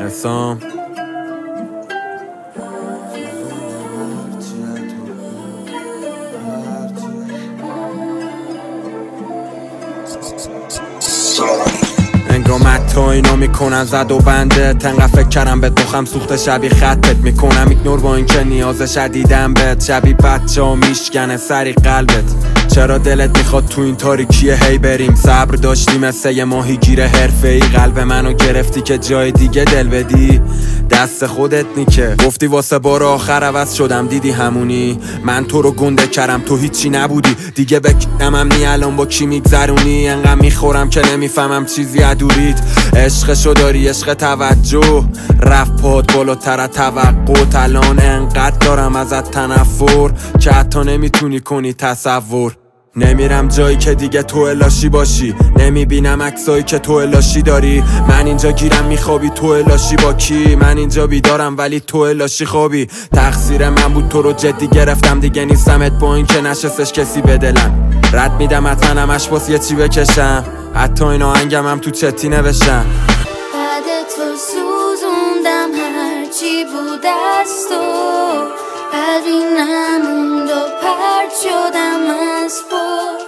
حسام. انگام تو اینو میکنن زد و بنده تنقه فکر کردم به دخم سوخته شبیه خطت میکنم ایگنور با اینکه نیاز شدیدم بهت شبیه بچه ها میشکنه سری قلبت. چرا دلت میخواد تو این تاریکیه هی بریم؟ صبر داشتی مثل یه ماهیگیر حرفه‌ای، قلب منو گرفتی که جای دیگه دل بدی. دست خودت نیکه گفتی واسه بار آخر عوض شدم، دیدی همونی من تو رو گنده کردم تو هیچی نبودی دیگه. بکنم نی الان با کی میگذرونی؟ انقدر میخورم که نمیفهمم چیزی ادوریت. عشقشو داری عشق توجه رفت پاد بالاتر توقع. الان انقدر دارم ازت تنفر که حتی نمیتونی کنی تصور. نمیرم جایی که دیگه تو الاشی باشی، نمیبینم عکسایی که تو الاشی داری. من اینجا گیرم میخوابی تو الاشی با کی؟ من اینجا بیدارم ولی تو الاشی خوابی. تقصیر من بود تو رو جدی گرفتم دیگه نیستمت با این که نشستش کسی به دلم. رد میدم حتما همش باس یه چی بکشم، حتی این آهنگم هم تو چتی نوشتم. بعد تو سوزوندم هرچی بود از تو، قلبی نموند و پرد شدم از پر.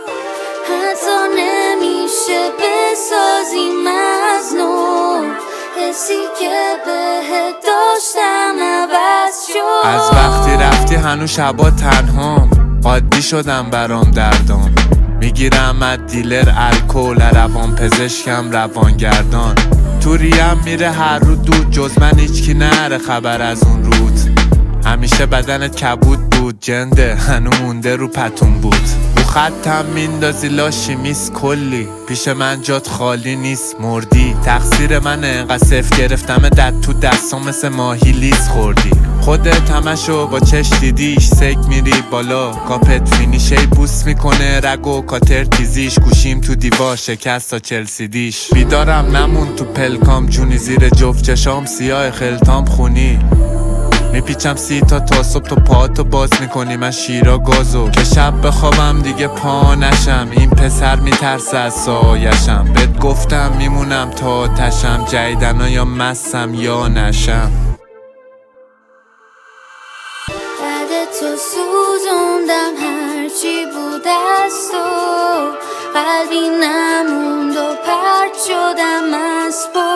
حتی نمیشه بسازیم از نو، حسی که بهت داشتم عوض شد. از وقتی رفتی هنوز شبا تنهام، عادی شدم برام دردام. میگیرم از دیلر الکل، روان پزشکم روانگردان. تو ریم میره هر رو دود، جز من هیچکی نره خبر از اون رود. همیشه بدنت کبود بود، جنده هنو مونده رو پتون بود. رو خطم میندازی لاشی میس کلی، پیش من جات خالی نیست مردی. تقصیر منه انقدر صفر گرفتم دد تو دستام مثل ماهی لیز خوردی. خودت همشو با چش دیدیش، سک میری بالا کاپت فینیشه بوس میکنه رگ و کاتر تیزیش. گوشیم تو دیوار شکست تا چلسی دیش. بیدارم نمون تو پلکام جونی زیر جفت چشام سیاه خلطام خونی. میپیچم 30 تا صبح تو پاهاتو باز میکنی من شیرا گازو. که شب بخوابم دیگه پا نشم، این پسر میترسه از سایشم. بهت گفتم میمونم تا تشم، جیدنا یا مسم یا نشم. بعد تو سوزوندم هرچی بود از تو، قلبی نموند و پرد شدم از پر.